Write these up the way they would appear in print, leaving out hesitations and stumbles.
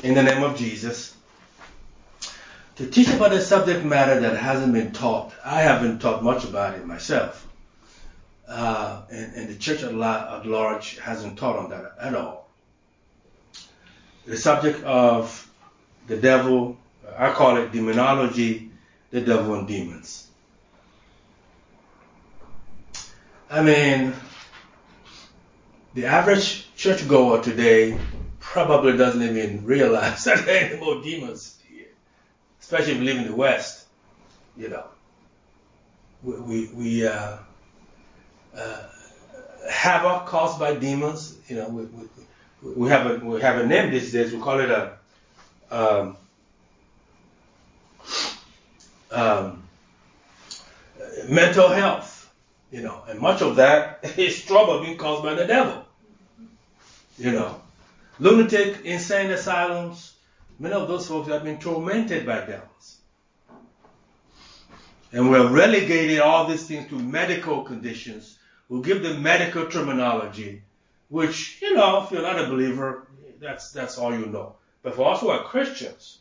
in the name of Jesus to teach about a subject matter that hasn't been taught. I haven't taught much about it myself. And the church at large hasn't taught on that at all. The subject of the devil, I call it demonology, the devil and demons. I mean, the average churchgoer today probably doesn't even realize that there are any more demons here, especially if you live in the West. You know, we havoc caused by demons. You know, we have a name these days. We call it a mental health. You know, and much of that is trouble being caused by the devil. You know, lunatic, insane asylums, many of those folks have been tormented by devils. And we're relegated all these things to medical conditions. We'll give them medical terminology, which, you know, if you're not a believer, that's all you know. But for us who are Christians,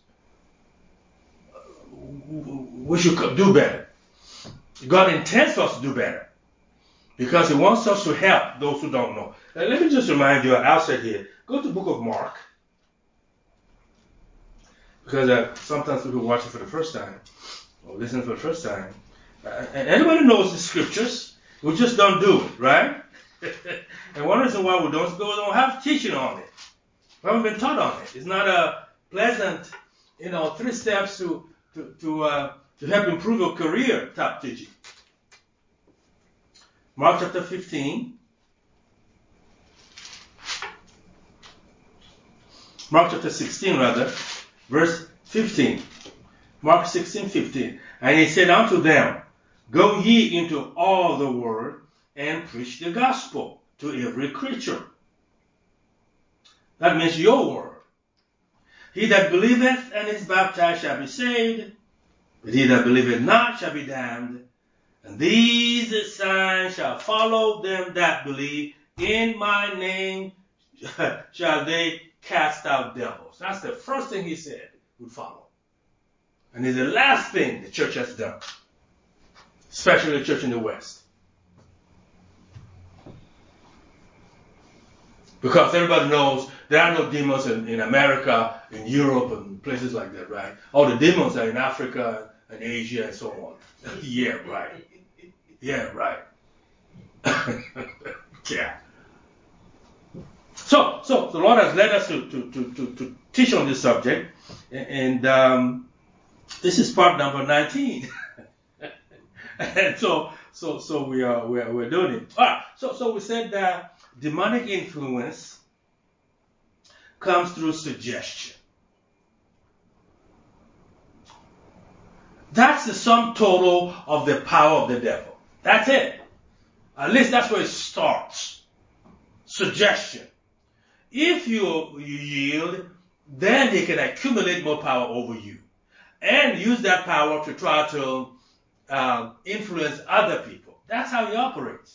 we should do better. God intends for us to do better, because He wants us to help those who don't know. Now, let me just remind you, outside here, go to the book of Mark, because sometimes people watch it for the first time, or listen for the first time. And everybody knows the scriptures, we just don't do it, right? And one reason why we don't have teaching on it. We haven't been taught on it. It's not a pleasant, 3 steps to help improve your career type teaching. Mark chapter 15. Mark chapter 16 rather, verse 15. Mark 16:15. And He said unto them, Go ye into all the world and preach the gospel to every creature. That means your word. He that believeth and is baptized shall be saved, but he that believeth not shall be damned. And these signs shall follow them that believe. In my name shall they cast out devils. That's the first thing He said would follow. And it's the last thing the church has done, especially the church in the West. Because everybody knows there are no demons in America, in Europe, and places like that, right? All the demons are in Africa and Asia and so on. Yeah, right. Yeah, right. Yeah. So the Lord has led us to teach on this subject, and this is part number 19. And so we're doing it. All right. So we said that demonic influence comes through suggestion. That's the sum total of the power of the devil. That's it. At least that's where it starts. Suggestion. If you yield, then he can accumulate more power over you and use that power to try to influence other people. That's how he operates.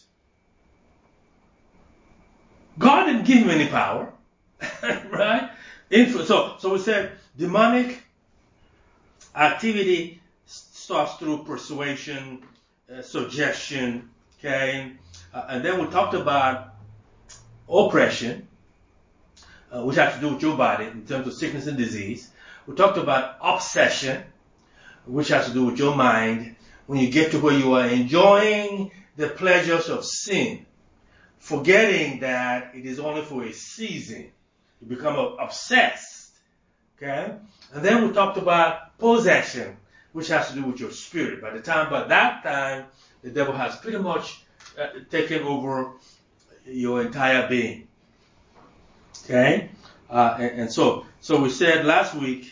God didn't give him any power, right? So we said demonic activity starts through persuasion, suggestion, okay? And then we talked about oppression, which has to do with your body in terms of sickness and disease. We talked about obsession, which has to do with your mind. When you get to where you are enjoying the pleasures of sin, forgetting that it is only for a season, you become obsessed, okay? And then we talked about possession, which has to do with your spirit. By that time, the devil has pretty much taken over your entire being, okay? And so we said last week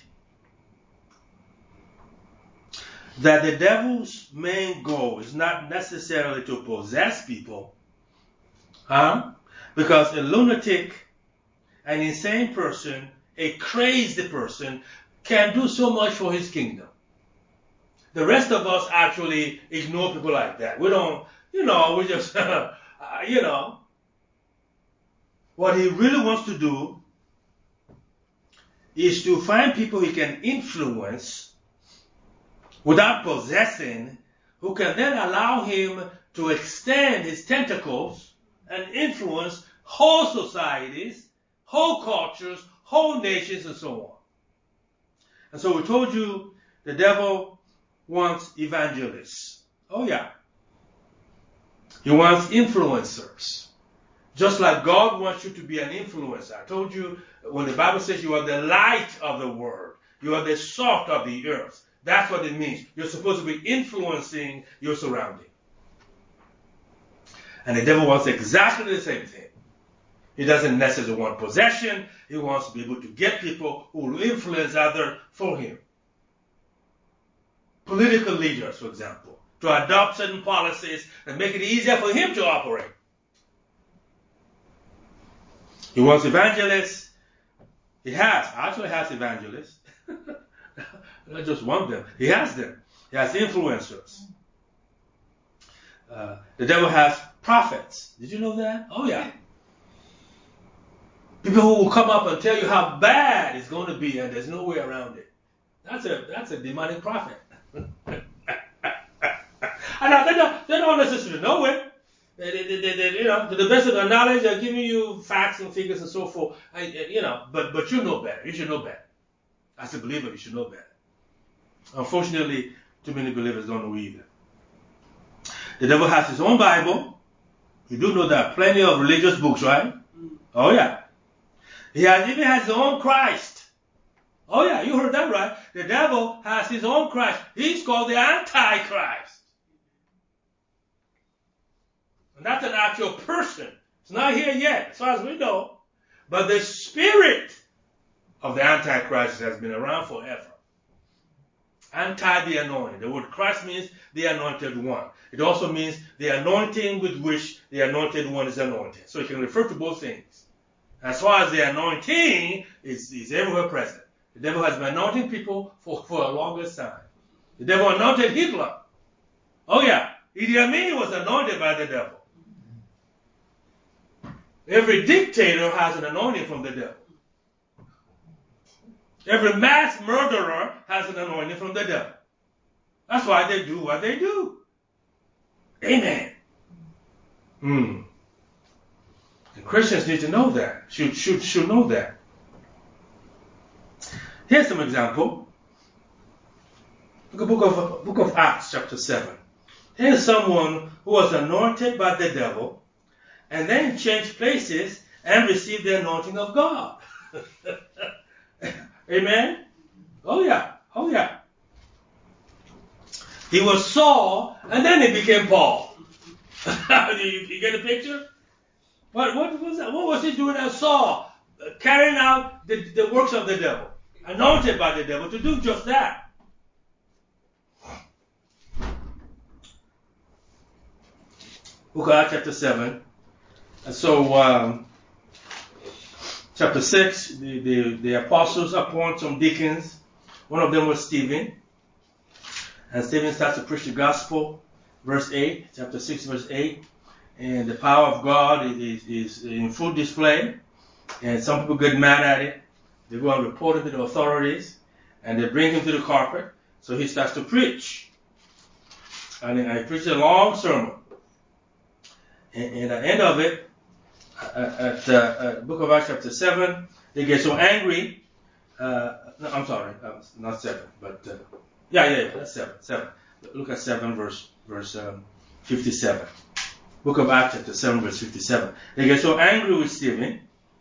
that the devil's main goal is not necessarily to possess people, because a lunatic, an insane person, a crazy person can do so much for his kingdom. The rest of us actually ignore people like that. We don't, we just, what he really wants to do is to find people he can influence without possessing, who can then allow him to extend his tentacles and influence whole societies, whole cultures, whole nations, and so on. And so we told you the devil wants evangelists. Oh yeah. He wants influencers. Just like God wants you to be an influencer. I told you when the Bible says you are the light of the world, you are the salt of the earth. That's what it means. You're supposed to be influencing your surrounding. And the devil wants exactly the same thing. He doesn't necessarily want possession. He wants to be able to get people who will influence others for him. Political leaders, for example, to adopt certain policies and make it easier for him to operate. He wants evangelists. He actually has evangelists. Not just one of them. He has them. He has influencers. The devil has prophets. Did you know that? Oh yeah. People who will come up and tell you how bad it's going to be, and there's no way around it. That's a demonic prophet. And they don't necessarily know it. They, to the best of their knowledge, they're giving you facts and figures and so forth. But you know better. You should know better. As a believer, you should know better. Unfortunately, too many believers don't know either. The devil has his own Bible. You do know there are plenty of religious books, right? Oh yeah. He even has his own Christ. Oh yeah, you heard that right. The devil has his own Christ. He's called the Antichrist. And that's an actual person. It's not here yet, as far as we know. But the spirit of the Antichrist has been around forever. Anti the anointing. The word Christ means the anointed one. It also means the anointing with which the anointed one is anointed. So it can refer to both things. As far as the anointing is everywhere present. The devil has been anointing people for a longer time. The devil anointed Hitler. Oh yeah. Idi Amin was anointed by the devil. Every dictator has an anointing from the devil. Every mass murderer has an anointing from the devil. That's why they do what they do. Amen. And Christians need to know that. Should know that. Here's some example. Look at Book of Acts, chapter 7. Here's someone who was anointed by the devil and then changed places and received the anointing of God. Amen? Oh yeah. Oh yeah. He was Saul and then he became Paul. you get a picture? What was that? What was he doing as Saul? Carrying out the works of the devil. Anointed by the devil to do just that. Book of Acts chapter 7. And so, chapter 6, the apostles appoint some deacons. One of them was Stephen. And Stephen starts to preach the gospel. Verse 8, chapter 6, verse 8. And the power of God is in full display. And some people get mad at it. They go and report it to the authorities. And they bring him to the carpet. So he starts to preach. And he preaches a long sermon. And at the end of it, at Book of Acts chapter 7, they get so angry. No, I'm sorry, not 7, but that's 7. Look at 7 verse 57. Book of Acts chapter 7 verse 57. They get so angry with Stephen,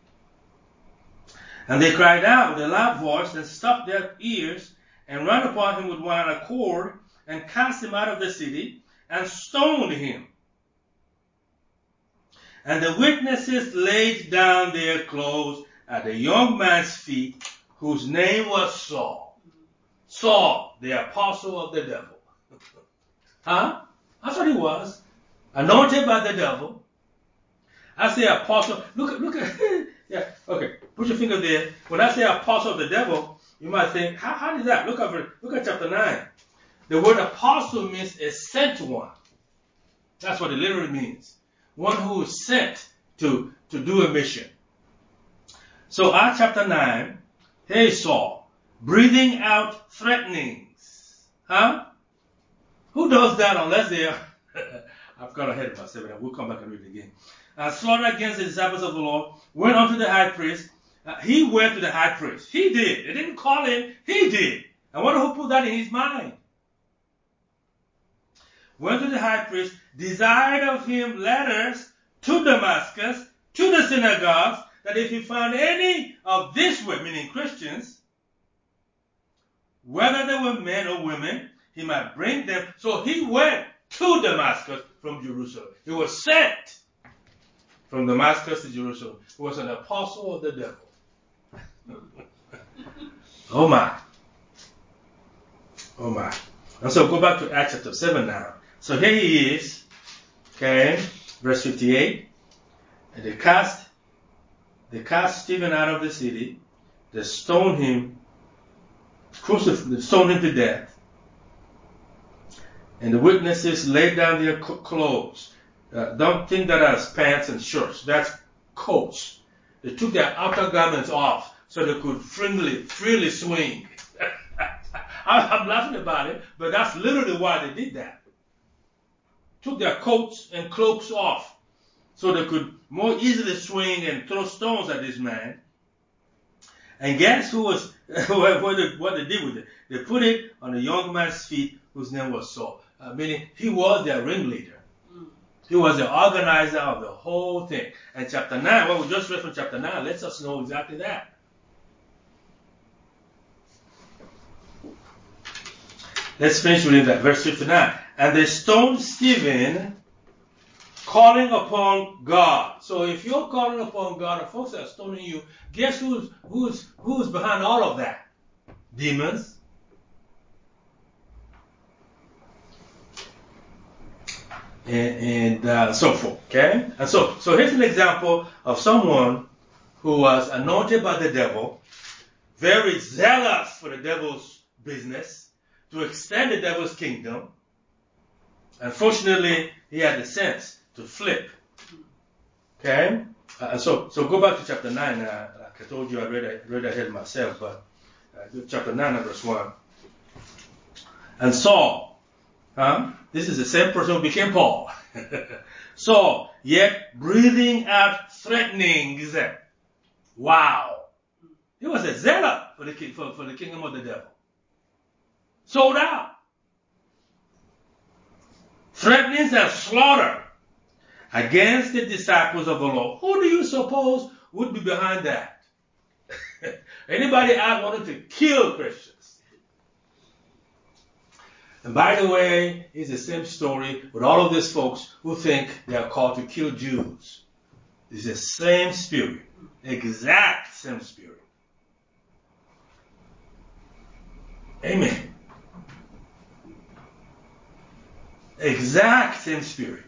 and they cried out with a loud voice and stopped their ears and ran upon him with one accord and cast him out of the city and stoned him. And the witnesses laid down their clothes at the young man's feet, whose name was Saul. Saul, the apostle of the devil. Huh? That's what he was. Anointed by the devil. I say apostle. Look at yeah, okay. Put your finger there. When I say apostle of the devil, you might think, how is that? Look at chapter 9. The word apostle means a sent one. That's what it literally means. One who is sent to do a mission. So Acts chapter 9, Hey, Saul, breathing out threatenings. Huh? Who does that unless they are... I've got ahead of myself, and we'll come back and read it again. Slaughter against the disciples of the Lord, went unto the high priest. He went to the high priest. He did. They didn't call him. He did. I wonder who put that in his mind. Went to the high priest, desired of him letters to Damascus, to the synagogues, that if he found any of this way, meaning Christians, whether they were men or women, he might bring them. So he went to Damascus from Jerusalem. He was sent from Damascus to Jerusalem. He was an apostle of the devil. Oh my. Oh my. And so go back to Acts chapter 7 now. So here he is, okay, verse 58. And they cast Stephen out of the city. They stoned him, they stoned him to death. And the witnesses laid down their clothes. Don't think that as pants and shirts. That's coats. They took their outer garments off so they could freely swing. I'm laughing about it, but that's literally why they did that. Took their coats and cloaks off so they could more easily swing and throw stones at this man. And guess what they did with it? They put it on a young man's feet whose name was Saul. Meaning he was their ringleader. He was the organizer of the whole thing. And chapter 9, what we just read from chapter 9, lets us know exactly that. Let's finish reading that, verse 59. And they stoned Stephen, calling upon God. So if you're calling upon God and folks are stoning you, guess who's behind all of that? Demons. And so forth. Okay? And so here's an example of someone who was anointed by the devil, very zealous for the devil's business, to extend the devil's kingdom. Unfortunately, he had the sense to flip. Okay? So go back to chapter 9. Like I told you, I read ahead myself, but chapter 9 and verse 1. And Saul, this is the same person who became Paul. Saul, yet breathing out threatenings. Wow. He was a zealot for the kingdom of the devil. Sold out. Threatenings and slaughter against the disciples of the Lord. Who do you suppose would be behind that? Anybody out wanted to kill Christians? And by the way, it's the same story with all of these folks who think they are called to kill Jews. It's the same spirit. Exact same spirit. Amen. Exact same spirit.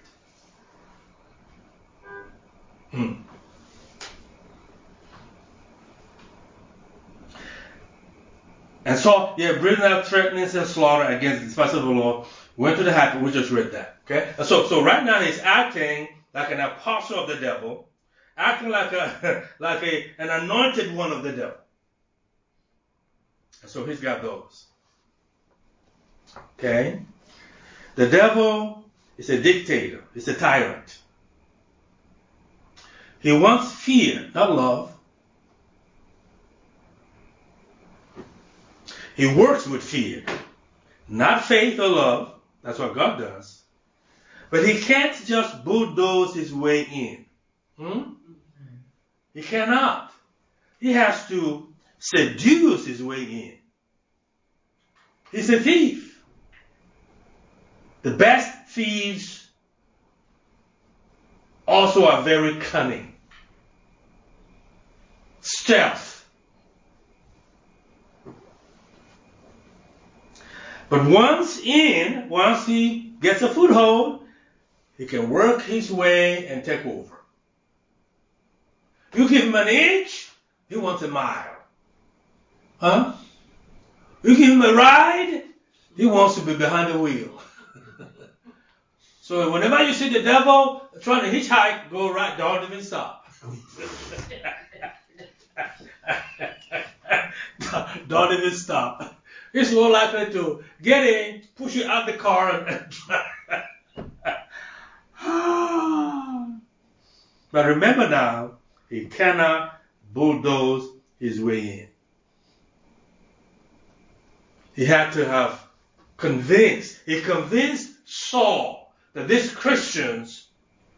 And so, breathing out threatenings and slaughter against the disciples of the Lord, went to the high priest. We just read that. Okay? And so right now he's acting like an apostle of the devil, acting like an anointed one of the devil. And so he's got those. Okay? The devil is a dictator. He's a tyrant. He wants fear, not love. He works with fear, not faith or love. That's what God does. But he can't just bulldoze his way in. He cannot. He has to seduce his way in. He's a thief. The best thieves also are very cunning. Stealth. But once he gets a foothold, he can work his way and take over. You give him an inch, he wants a mile. You give him a ride, he wants to be behind the wheel. So whenever you see the devil trying to hitchhike, go right, don't even stop. Don't even stop. It's more likely to get in, push you out the car, and drive. But remember now, he cannot bulldoze his way in. He had to have he convinced Saul that these Christians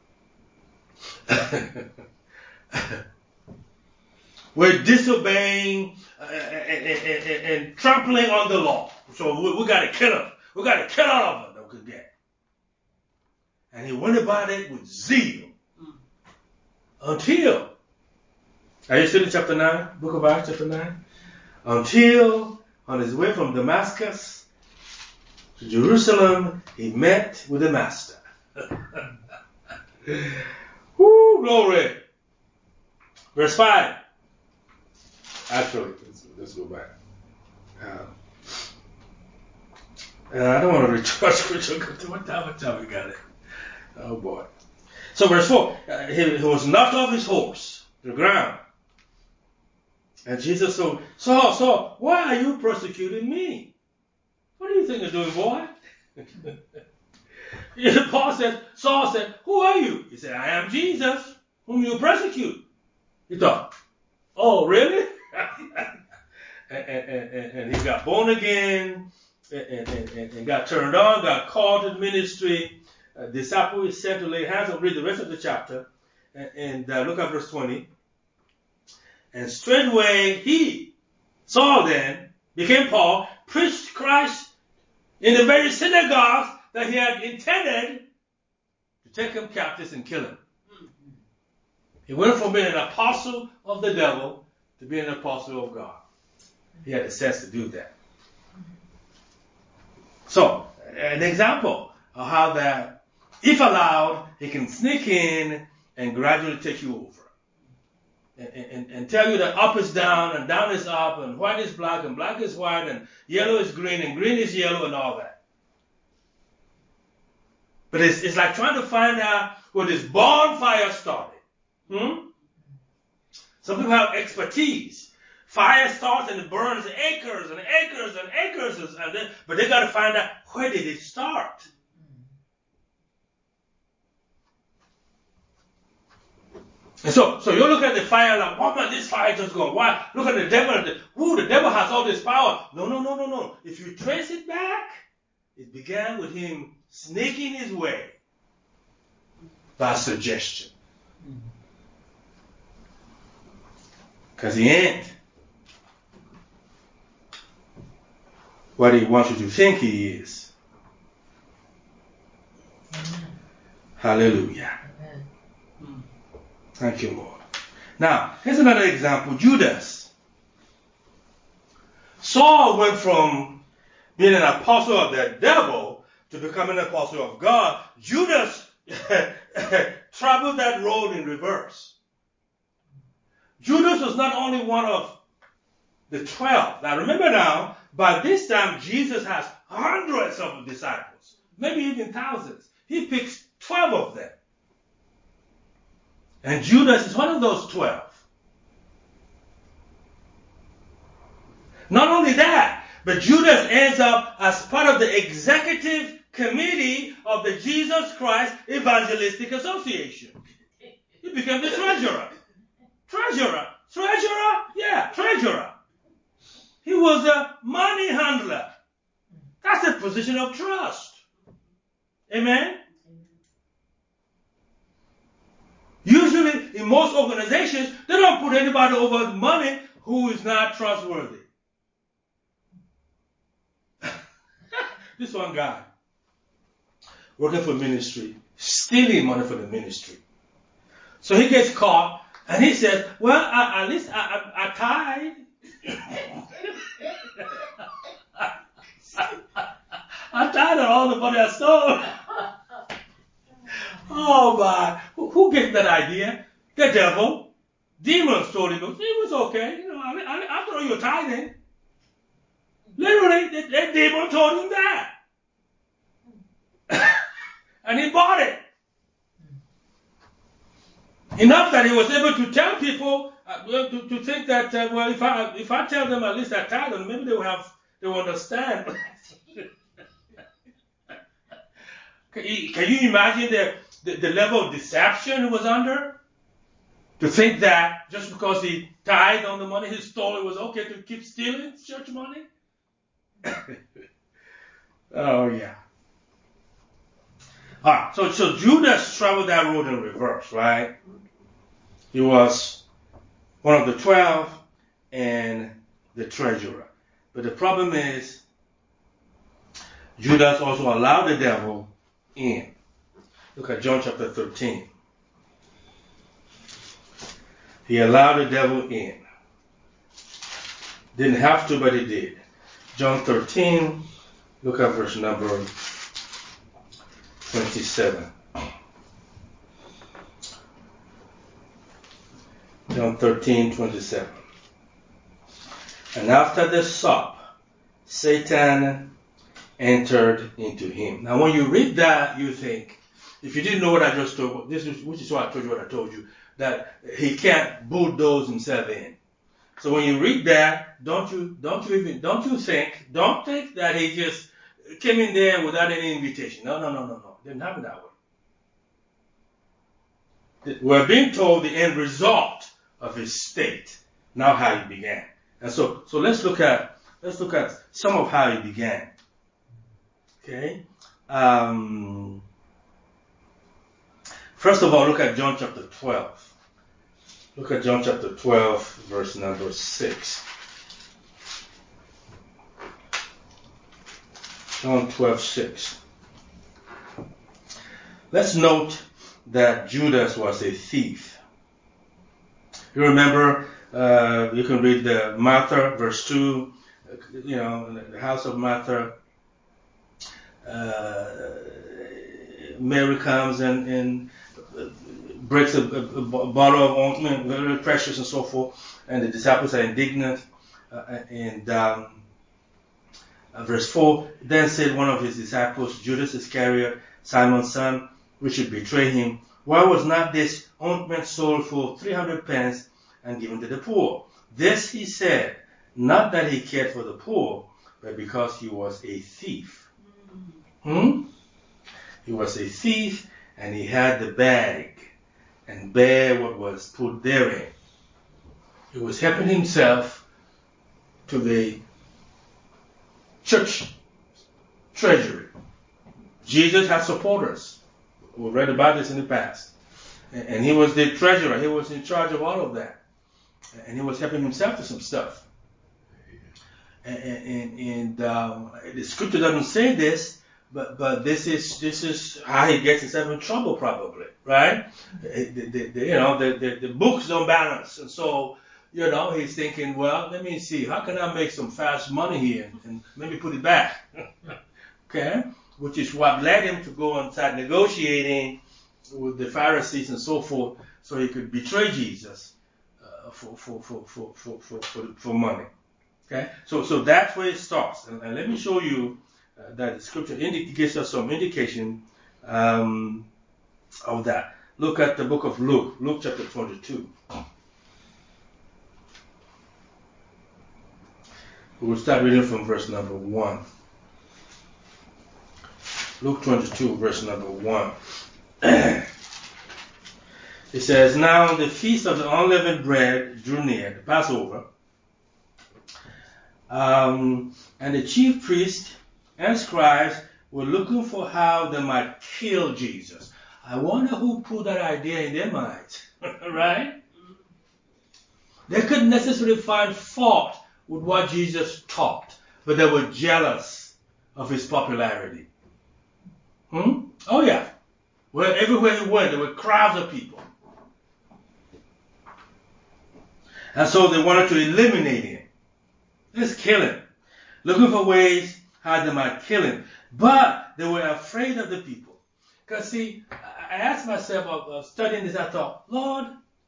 were disobeying and trampling on the law. So we got to kill them. We got to kill all of them that we could get. And he went about it with zeal. Until, are you still in chapter 9? Book of Acts, chapter 9? Until, on his way from Damascus to Jerusalem, he met with the Master. Woo, glory. Verse 5. Actually, let's go back. I don't want to read too much scripture. What time we got it? Oh boy. So verse 4. He was knocked off his horse to the ground. And Jesus said, Saul, why are you persecuting me? What do you think you're doing, boy? Saul said, who are you? He said, I am Jesus, whom you persecute. He thought, oh, really? and he got born again and got turned on, got called to the ministry. A disciple is sent to lay hands on. Read the rest of the chapter and look at verse 20. And straightway Saul then, became Paul, preached Christ in the very synagogues that he had intended to take him captives and kill him. He went from being an apostle of the devil to being an apostle of God. He had the sense to do that. So, an example of how that, if allowed, he can sneak in and gradually take you over. And tell you that up is down and down is up and white is black and black is white and yellow is green and green is yellow and all that. But it's like trying to find out where this bonfire started. Some people have expertise. Fire starts and it burns acres and acres and acres, but they got to find out where did it start. And so you look at the fire like, oh man, this fire just going wild. Look at the devil. The devil has all this power. No. If you trace it back, it began with him sneaking his way by suggestion. Because he ain't what he wants you to think he is. Hallelujah. Thank you, Lord. Now, here's another example. Judas. Saul went from being an apostle of the devil to becoming an apostle of God. Judas traveled that road in reverse. Judas was not only one of the 12. Now remember now, by this time Jesus has hundreds of disciples, maybe even thousands. He picks 12 of them. And Judas is one of those 12. Not only that, but Judas ends up as part of the executive committee of the Jesus Christ Evangelistic Association. He became the treasurer. Treasurer? Yeah, treasurer. He was a money handler. That's a position of trust. Amen? Usually, in most organizations, they don't put anybody over money who is not trustworthy. This one guy, working for ministry, stealing money for the ministry. So he gets caught, and he says, well, at least I tithe. I tithe on all the money I stole. Oh my, who gave that idea? The devil. Demons told him, it was okay, after all you're tithing. Literally, the demon told him that. And he bought it. Enough that he was able to tell people to think that well, if I tell them at least I tithe them, maybe they will understand. Can you imagine the level of deception he was under? To think that just because he tithed on the money he stole, it was okay to keep stealing church money? Oh, yeah. All right, so Judas traveled that road in reverse, right? He was one of the 12 and the treasurer. But the problem is, Judas also allowed the devil in. Look at John chapter 13. He allowed the devil in. Didn't have to, but he did. John 13, look at verse number 27. John 13, 27. And after the sup, Satan entered into him. Now when you read that, you think, if you didn't know what I just told, which is why I told you what I told you, that he can't bulldoze himself in. So when you read that, don't think that he just came in there without any invitation. No. It didn't happen that way. We're being told the end result of his state, not how he began. And so let's look at some of how he began. Okay. First of all, look at John chapter 12. Look at John chapter 12, verse number 6. John 12, 6. Let's note that Judas was a thief. You remember, you can read the Martha, verse 2, the house of Martha. Mary comes and breaks a bottle of ointment, very precious and so forth, and the disciples are indignant. Verse 4, then said one of his disciples, Judas Iscariot, Simon's son, which should betray him, why was not this ointment sold for 300 pence and given to the poor? This he said, not that he cared for the poor, but because he was a thief. He was a thief, and he had the bag and bear what was put therein. He was helping himself to the church treasury. Jesus had supporters. We read about this in the past. And he was the treasurer. He was in charge of all of that. And he was helping himself to some stuff. And the scripture doesn't say this, but this is how he gets himself in trouble, probably, right? The books don't balance, and so he's thinking, well, let me see, how can I make some fast money here and maybe put it back, okay? Which is what led him to go and start negotiating with the Pharisees and so forth, so he could betray Jesus for money. Okay, so that's where it starts, and let me show you that the scripture gives us some indication of that. Look at the book of Luke, Luke chapter 22. We will start reading from verse number 1. Luke 22, verse number 1. It says, now the feast of the unleavened bread drew near, the Passover. And the chief priests and scribes were looking for how they might kill Jesus. I wonder who put that idea in their minds, right? They couldn't necessarily find fault with what Jesus taught, but they were jealous of his popularity. Oh yeah. Well, everywhere he went, there were crowds of people. And so they wanted to eliminate him. Let's kill him. Looking for ways how they might kill him. But they were afraid of the people. Because see, I asked myself, studying this, I thought, Lord,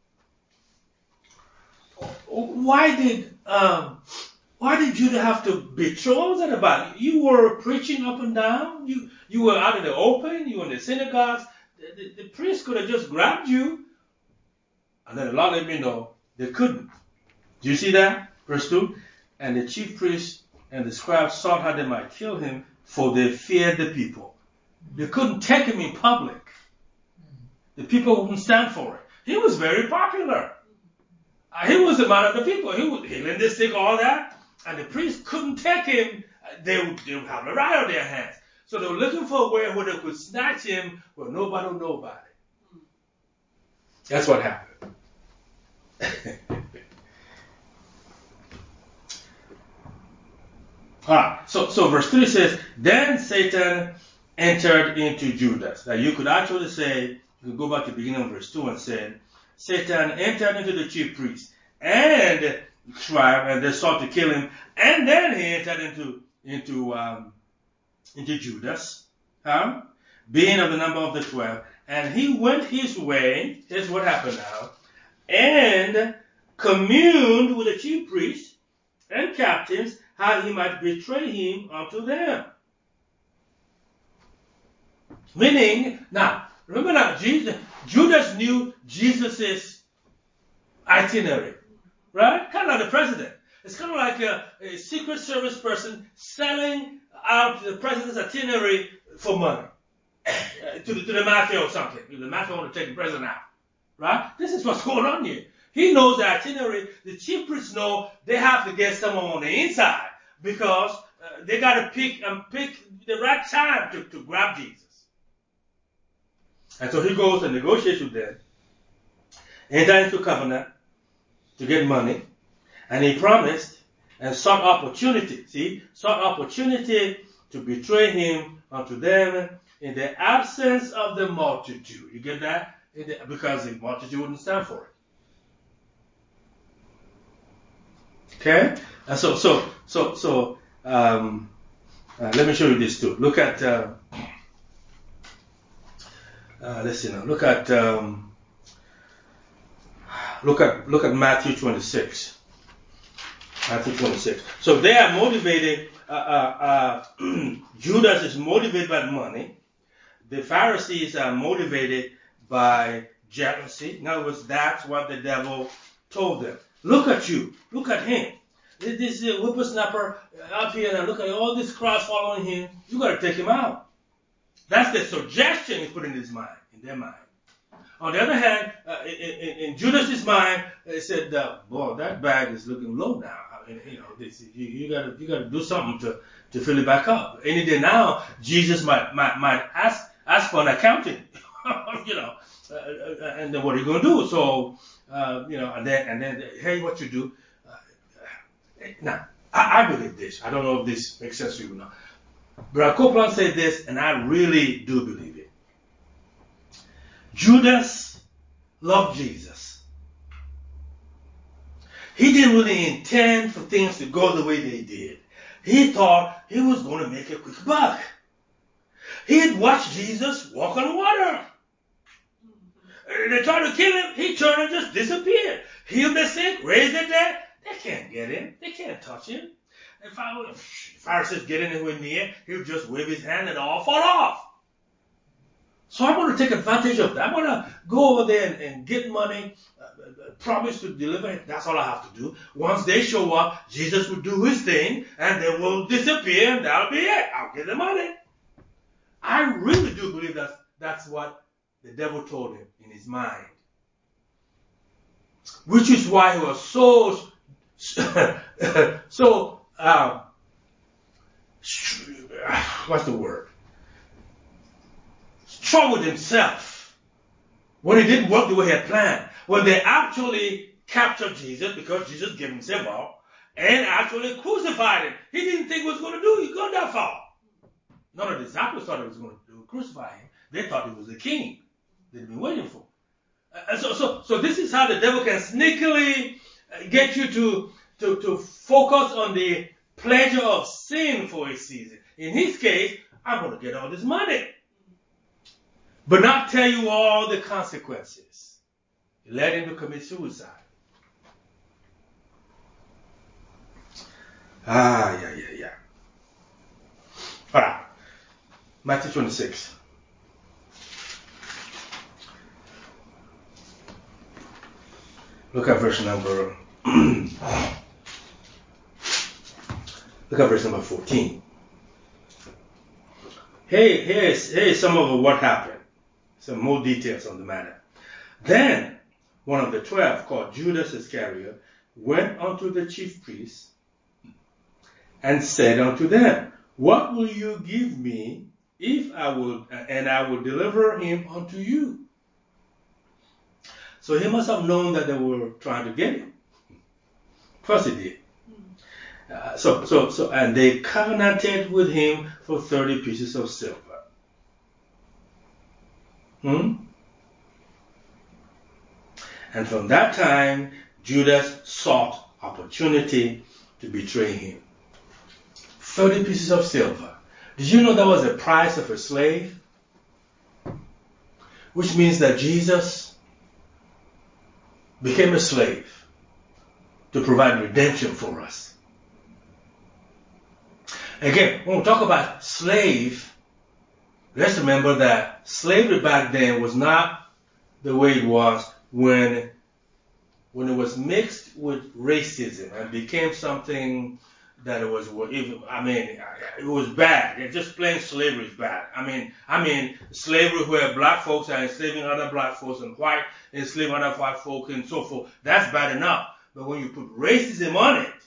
why did Judah have to betray? What was that about? You were preaching up and down. You were out in the open. You were in the synagogues. The priest could have just grabbed you. And then the Lord let me know They couldn't. Do you see that? Verse 2. And the chief priests and the scribes sought how they might kill him, for they feared the people. They couldn't take him in public. The people wouldn't stand for it. He was very popular. He was the man of the people. He was healing the sick, all that. And the priests couldn't take him. They would have a riot on their hands. So they were looking for a way where they could snatch him where nobody would know about it. That's what happened. So verse 3 says, then Satan entered into Judas. Now you could actually say, you could go back to the beginning of verse 2 and say, Satan entered into the chief priest and scribe, and they sought to kill him, and then he entered into Judas, being of the number of the 12, and he went his way. Here's what happened now, and communed with the chief priests and captains, how he might betray him unto them. Meaning, now, remember now, Judas knew Jesus' itinerary, right? Kind of like the president. It's kind of like a Secret Service person selling out the president's itinerary for money to the mafia or something. The mafia want to take the president out, right? This is what's going on here. He knows the itinerary. The chief priests know they have to get someone on the inside because they got to pick the right time to grab Jesus. And so he goes and negotiates with them, enter into covenant to get money, and he promised and sought opportunity. See, sought opportunity to betray him unto them in the absence of the multitude. You get that? Because the multitude wouldn't stand for it. Okay? And so let me show you this too. Look at let's see now. Look at Matthew 26. Matthew 26. So they are motivated. Judas is motivated by money. The Pharisees are motivated by jealousy. In other words, that's what the devil told them. Look at you. Look at him. This whippersnapper up here, and look at all this crowd following him. You got to take him out. That's the suggestion he put in his mind, in their mind. On the other hand, in Judas's mind, they said, "Boy, that bag is looking low now. I mean, you gotta do something to fill it back up. Any day now, Jesus might ask for an accounting, and then what are you gonna do? So, and then, hey, what you do? Now, I believe this. I don't know if this makes sense to you or not. Brother Copeland said this, and I really do believe it. Judas loved Jesus. He didn't really intend for things to go the way they did. He thought he was going to make a quick buck. He had watched Jesus walk on water. They tried to kill him. He turned and just disappeared. Healed the sick, raised the dead. They can't get him. They can't touch him. If Pharisees get anywhere near, he'll just wave his hand and all fall off. So I'm going to take advantage of that. I'm going to go over there and get money, promise to deliver it. That's all I have to do. Once they show up, Jesus will do his thing, and they will disappear, and that'll be it. I'll get the money. I really do believe that's what the devil told him in his mind. Which is why he was so what's the word? Strong with himself when it didn't work the way he had planned. When they actually captured Jesus, because Jesus gave himself up, and actually crucified him. He didn't think he was going to do it. He got that far. None of the disciples thought he was going to crucify him. They thought he was the king they'd been waiting for. And so this is how the devil can sneakily get you to focus on the pleasure of sin for a season. In his case, I'm going to get all this money, but not tell you all the consequences. It led him to commit suicide. Yeah. All right. Matthew 26. Look at verse number 14. Here is some of what happened. Some more details on the matter. Then one of the 12, called Judas Iscariot, went unto the chief priests and said unto them, What will you give me if I will deliver him unto you? So he must have known that they were trying to get him. Of course he did. And they covenanted with him for 30 pieces of silver. And from that time, Judas sought opportunity to betray him. 30 pieces of silver. Did you know that was the price of a slave? Which means that Jesus became a slave to provide redemption for us. Again, when we talk about slave, let's remember that slavery back then was not the way it was when it was mixed with racism and became something that it was bad. Just plain slavery is bad. I mean slavery where black folks are enslaving other black folks and white enslaving other white folks and so forth. That's bad enough. But when you put racism on it,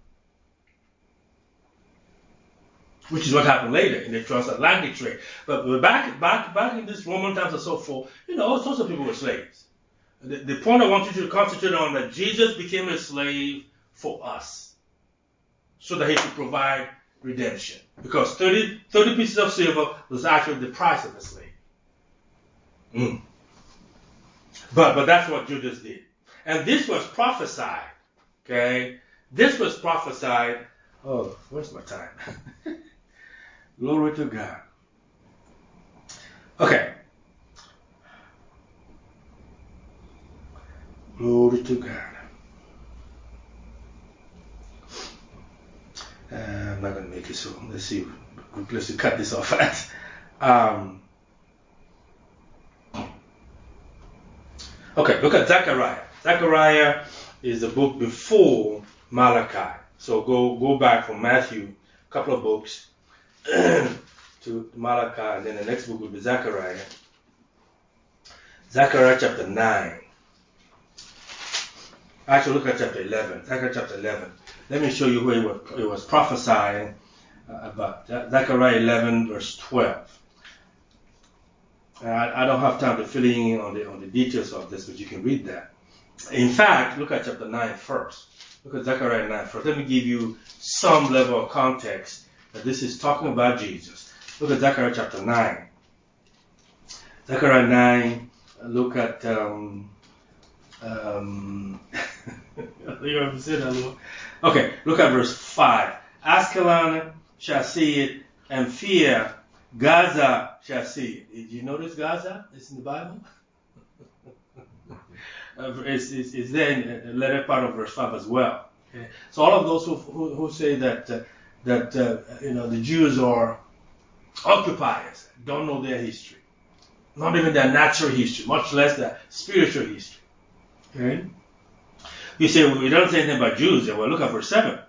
which is what happened later in the transatlantic trade. But back in this Roman times and so forth, all sorts of people were slaves. The point I want you to concentrate on that Jesus became a slave for us, so that he could provide redemption. Because 30 pieces of silver was actually the price of a slave. But that's what Judas did. And this was prophesied. Okay? This was prophesied. Oh, where's my time? Glory to God. Okay. Glory to God. I'm not going to make it, so let's see. Good place to cut this off at. Okay, look at Zechariah. Zechariah is the book before Malachi. So go back from Matthew, a couple of books, to Malachi, and then the next book will be Zechariah. Zechariah chapter 9. Actually, look at chapter 11. Zechariah chapter 11. Let me show you where it was prophesying about. Zechariah 11 verse 12. I don't have time to fill in on the details of this, but you can read that. In fact, look at chapter 9 first. Look at Zechariah 9 first. Let me give you some level of context that this is talking about Jesus. Look at Zechariah chapter 9. Zechariah 9, look at, you ever said that, Lord? Okay, look at verse 5. Ascalon shall see it, and fear, Gaza shall see it. Did you notice Gaza? It's in the Bible. It's there in the latter part of verse 5 as well. Okay? So all of those who say that the Jews are occupiers don't know their history, not even their natural history, much less their spiritual history. Okay? You say, well, we don't say anything about Jews. Well, look at verse 7.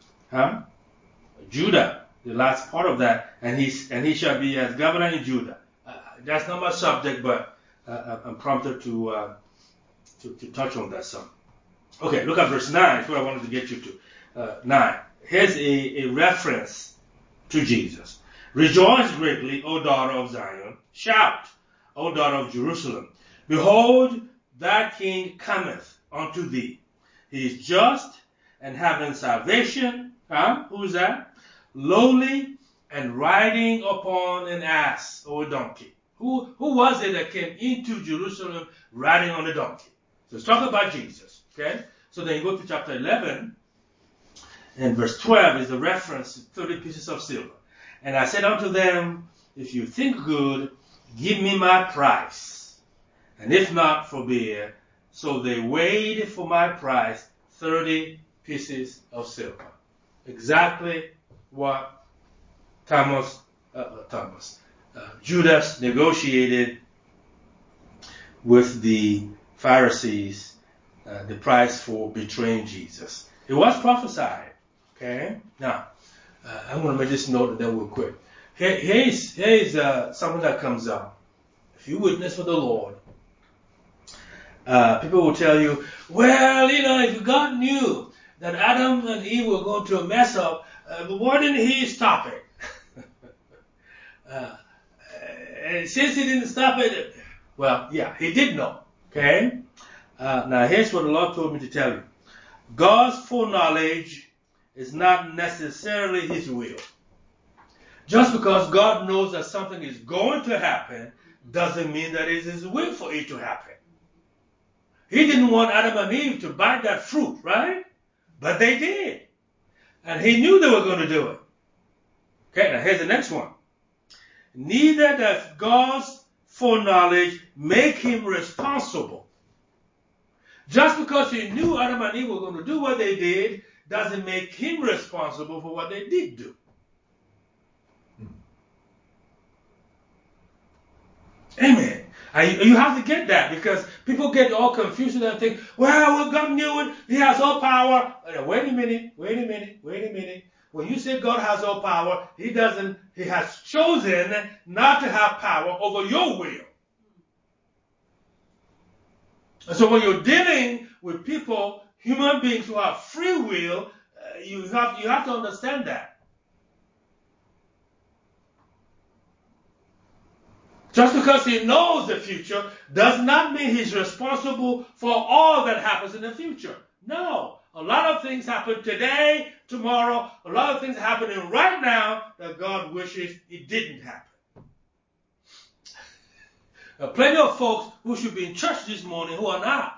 Judah, the last part of that, and he shall be as governor in Judah. That's not my subject, but I'm prompted to touch on that some. Okay, look at verse 9. That's what I wanted to get you to. 9. Here's a reference to Jesus. Rejoice greatly, O daughter of Zion. Shout, O daughter of Jerusalem. Behold, thy king cometh unto thee. He is just and having salvation. Who is that? Lowly and riding upon an ass or a donkey. Who was it that came into Jerusalem riding on a donkey? So let's talk about Jesus. Okay? So then you go to chapter 11, and verse 12 is the reference to 30 pieces of silver. And I said unto them, if you think good, give me my price. And if not, forbid. So they weighed for my price 30 pieces of silver. Exactly what Judas negotiated with the Pharisees the price for betraying Jesus. It was prophesied. Okay? Now, I'm going to make this note and then we'll quit. Here is something that comes up. If you witness for the Lord, people will tell you, well, if God knew that Adam and Eve were going to mess up, why didn't he stop it? And since he didn't stop it, well, yeah, he did know. Okay? Now, here's what the Lord told me to tell you. God's foreknowledge is not necessarily his will. Just because God knows that something is going to happen doesn't mean that it is his will for it to happen. He didn't want Adam and Eve to bite that fruit, right? But they did. And he knew they were going to do it. Okay, now here's the next one. Neither does God's foreknowledge make him responsible. Just because he knew Adam and Eve were going to do what they did doesn't make him responsible for what they did do. Amen. And you have to get that, because people get all confused and think, well, God knew it. He has all power. Wait a minute. When you say God has all power, he has chosen not to have power over your will. And so when you're dealing with people, human beings who have free will, you have to understand that. Just because he knows the future does not mean he's responsible for all that happens in the future. No. A lot of things happen today, tomorrow. A lot of things happening right now that God wishes it didn't happen. There are plenty of folks who should be in church this morning who are not.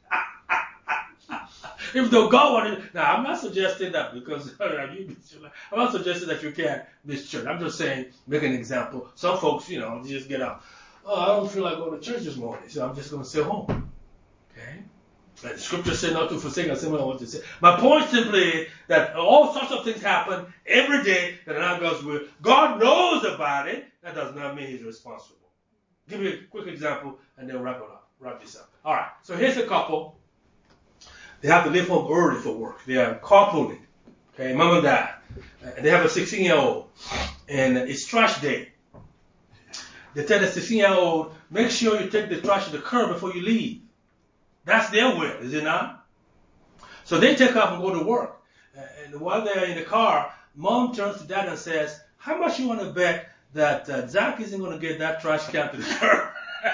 If though God wanted, now I'm not suggesting that because I'm not suggesting that you can't miss church. I'm just saying, make an example. Some folks, just get up. Oh, I don't feel like going to church this morning, so I'm just going to sit home. Okay? Like the scripture said not to forsake us. I want to say. My point simply is that all sorts of things happen every day that are not God's will. God knows about it. That does not mean he's responsible. Give me a quick example and then wrap this up. All right. So here's a couple. They have to leave home early for work. They are carpooling. Okay, mom and dad. And they have a 16-year-old. And it's trash day. They tell the 16-year-old, make sure you take the trash to the curb before you leave. That's their will, is it not? So they take off and go to work. And while they're in the car, mom turns to dad and says, how much you want to bet that Zach isn't going to get that trash can to the curb?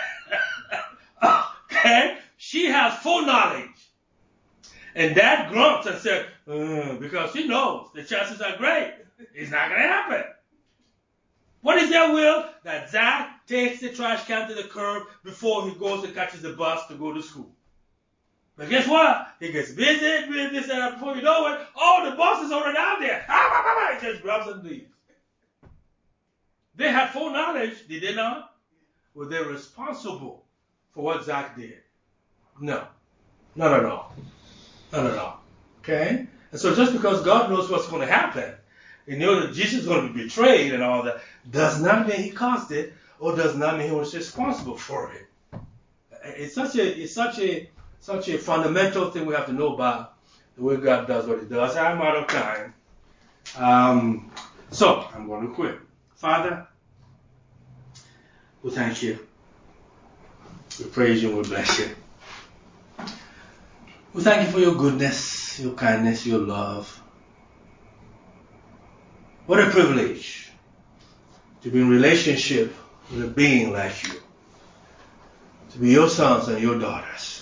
Okay? She has full knowledge. And dad grunts and said, because she knows the chances are great. It's not going to happen. What is their will? That Zach takes the trash can to the curb before he goes and catches the bus to go to school. But guess what? He gets busy, and before you know it, the bus is already out there. He just grabs and leaves. They had full knowledge, did they not? Were they responsible for what Zach did? No. Not at all. Not at all. Okay? And so just because God knows what's going to happen, he knows that Jesus is going to be betrayed and all that, does not mean he caused it, or does not mean he was responsible for it. It's such a fundamental thing we have to know about the way God does what he does. I'm out of time. So I'm going to quit. Father, we thank you. We praise you and we bless you. We thank you for your goodness, your kindness, your love. What a privilege to be in relationship with a being like you, to be your sons and your daughters.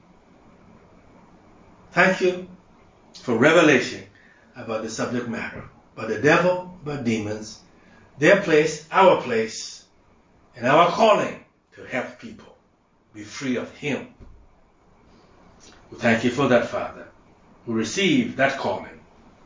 Thank you for revelation about the subject matter, about the devil, about demons, their place, our place, and our calling to help people be free of him. We thank you for that, Father. We receive that calling.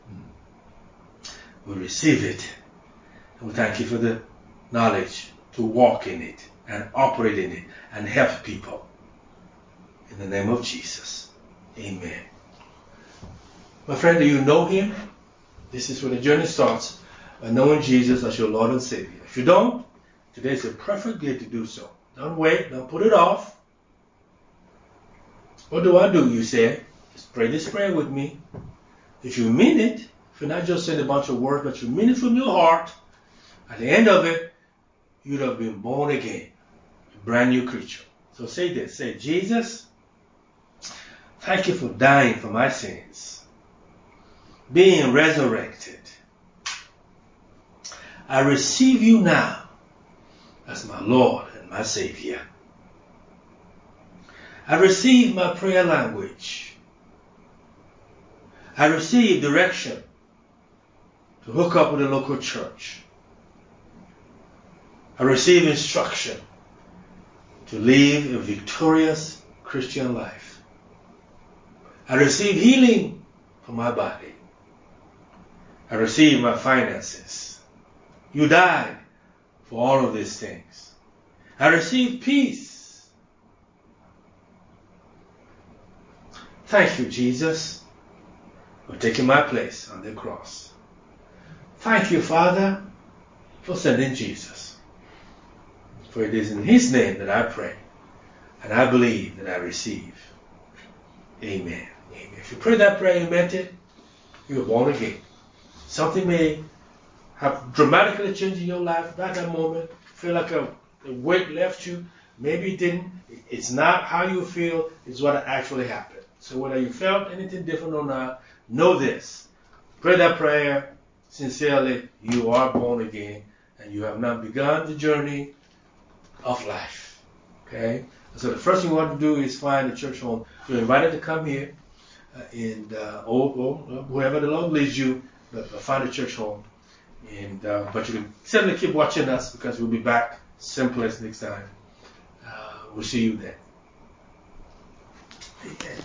We receive it. And we thank you for the knowledge to walk in it and operate in it and help people. In the name of Jesus. Amen. My friend, do you know him? This is where the journey starts, by knowing Jesus as your Lord and Savior. If you don't, today is a perfect day to do so. Don't wait. Don't put it off. What do? You say, just pray this prayer with me. If you mean it, if you're not just saying a bunch of words, but you mean it from your heart, at the end of it, you'd have been born again, a brand new creature. So say this. Say, Jesus, thank you for dying for my sins, being resurrected. I receive you now as my Lord and my Savior. I receive my prayer language. I receive direction to hook up with a local church. I receive instruction to live a victorious Christian life. I receive healing for my body. I receive my finances. You died for all of these things. I receive peace. Thank you, Jesus, for taking my place on the cross. Thank you, Father, for sending Jesus. For it is in His name that I pray, and I believe that I receive. Amen. Amen. If you pray that prayer, you meant it, you are born again. Something may have dramatically changed in your life at that moment. Feel like a weight left you. Maybe it didn't. It's not how you feel, it's what actually happened. So whether you felt anything different or not, know this. Pray that prayer sincerely. You are born again, and you have not begun the journey of life. Okay? So the first thing you want to do is find a church home. You're invited to come here, or wherever the Lord leads you, but find a church home. And but you can certainly keep watching us, because we'll be back same place next time. We'll see you then. Amen.